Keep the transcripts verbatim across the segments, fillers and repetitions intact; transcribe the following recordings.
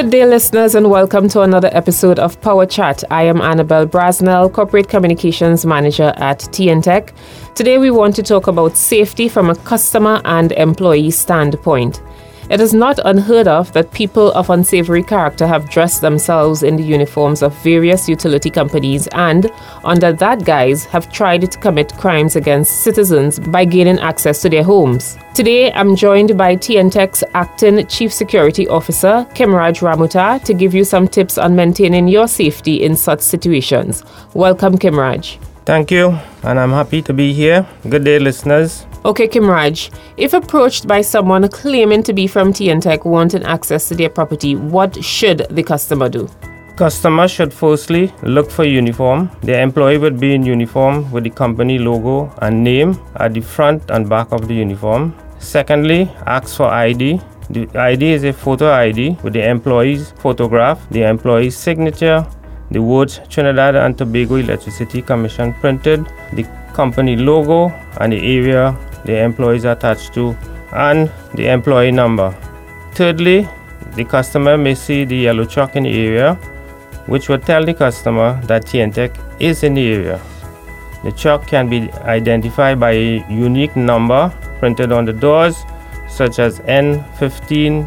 Good day, listeners, and welcome to another episode of Power Chat. I am Annabelle Brasnell, Corporate Communications Manager at T N Tech. Today, we want to talk about safety from a customer and employee standpoint. It is not unheard of that people of unsavory character have dressed themselves in the uniforms of various utility companies and, under that guise, have tried to commit crimes against citizens by gaining access to their homes. Today, I'm joined by T N Tech's Acting Chief Security Officer, Kimraj Ramuta, to give you some tips on maintaining your safety in such situations. Welcome, Kimraj. Thank you, and I'm happy to be here. Good day, listeners. Okay, Kimraj, if approached by someone claiming to be from T N Tech wanting access to their property, what should the customer do? Customers should firstly look for uniform. Their employee would be in uniform with the company logo and name at the front and back of the uniform. Secondly, ask for I D. The I D is a photo I D with the employee's photograph, the employee's signature, the words Trinidad and Tobago Electricity Commission printed, the company logo, and the area the employee is attached to, and the employee number. Thirdly, the customer may see the yellow chalk in the area, which will tell the customer that T N Tech is in the area. The chalk can be identified by a unique number printed on the doors, such as N fifteen,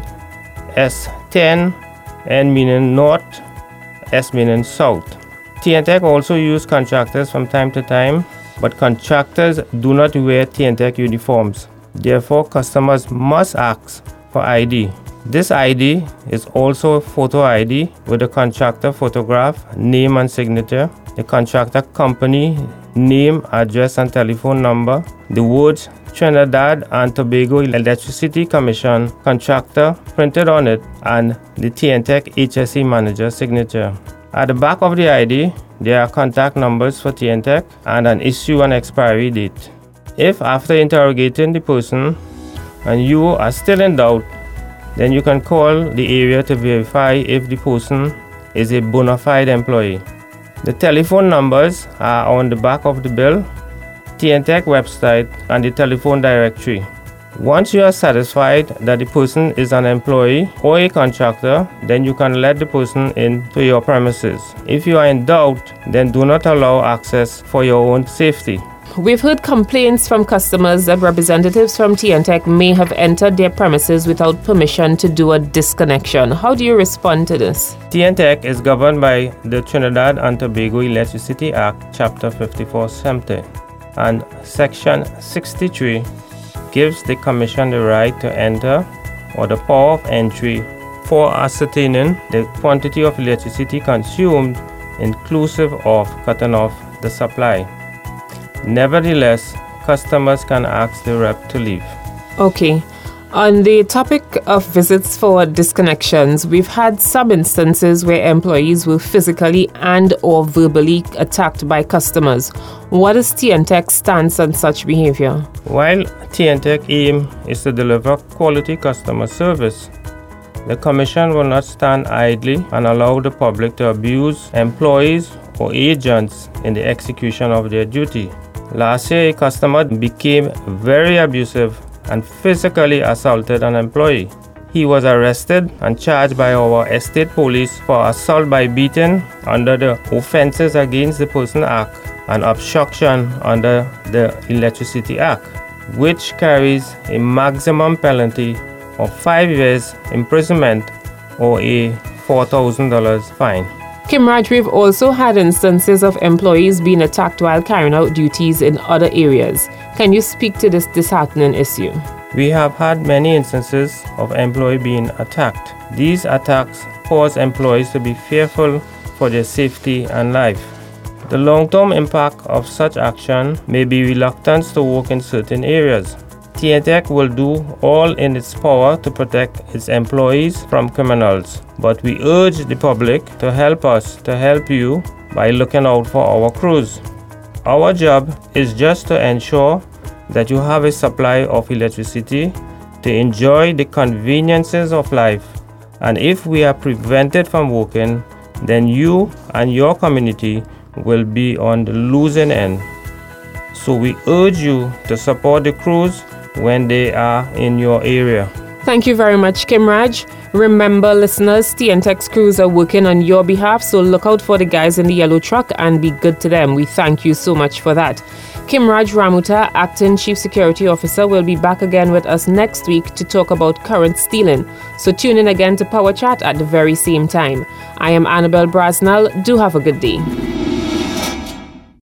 S ten, N meaning north, S meaning south. T N Tech also use contractors from time to time, but contractors do not wear T N Tech uniforms. Therefore, customers must ask for I D. This I D is also a photo I D with the contractor photograph, name and signature, the contractor company name, address and telephone number, the words Trinidad and Tobago Electricity Commission contractor printed on it, and the T N Tech H S E manager signature. At the back of the I D, there are contact numbers for T N Tech and an issue and expiry date. If after interrogating the person and you are still in doubt, then you can call the area to verify if the person is a bona fide employee. The telephone numbers are on the back of the bill, T N Tech website, and the telephone directory. Once you are satisfied that the person is an employee or a contractor, then you can let the person into your premises. If you are in doubt, then do not allow access for your own safety. We've heard complaints from customers that representatives from T N Tech may have entered their premises without permission to do a disconnection. How do you respond to this? T N Tech is governed by the Trinidad and Tobago Electricity Act, Chapter fifty-four seventy, and Section sixty-three gives the Commission the right to enter or the power of entry for ascertaining the quantity of electricity consumed, inclusive of cutting off the supply. Nevertheless, customers can ask the rep to leave. Okay. On the topic of visits for disconnections, we've had some instances where employees were physically and or verbally attacked by customers. What is T N Tech's stance on such behavior? While T N Tech aim is to deliver quality customer service, the Commission will not stand idly and allow the public to abuse employees or agents in the execution of their duty. Last year, a customer became very abusive and physically assaulted an employee. He was arrested and charged by our estate police for assault by beating under the Offences Against the Person Act and obstruction under the Electricity Act, which carries a maximum penalty of five years imprisonment or a four thousand dollars fine. Kimraj, we've also had instances of employees being attacked while carrying out duties in other areas. Can you speak to this disheartening issue? We have had many instances of employees being attacked. These attacks cause employees to be fearful for their safety and life. The long-term impact of such action may be reluctance to work in certain areas. T N Tech will do all in its power to protect its employees from criminals, but we urge the public to help us to help you by looking out for our crews. Our job is just to ensure that you have a supply of electricity to enjoy the conveniences of life, and if we are prevented from working, then you and your community will be on the losing end. So we urge you to support the crews when they are in your area. Thank you very much, Kimraj. Remember, listeners, T N Tech's crews are working on your behalf, so look out for the guys in the yellow truck and be good to them. We thank you so much for that. Kimraj Ramuta, Acting Chief Security Officer, will be back again with us next week to talk about current stealing. So tune in again to Power Chat at the very same time. I am Annabelle Brasnell. Do have a good day.